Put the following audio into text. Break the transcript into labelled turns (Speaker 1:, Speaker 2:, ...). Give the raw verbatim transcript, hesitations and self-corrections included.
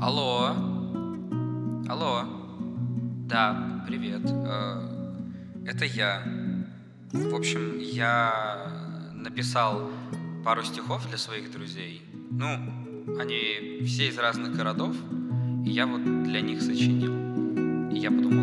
Speaker 1: Алло, алло, да, привет, э, это я. В общем, я написал пару стихов для своих друзей. Ну, они все из разных городов, и я вот для них сочинил. И я подумал,